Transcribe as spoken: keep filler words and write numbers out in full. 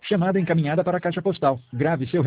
Chamada encaminhada para a caixa postal. Grave seu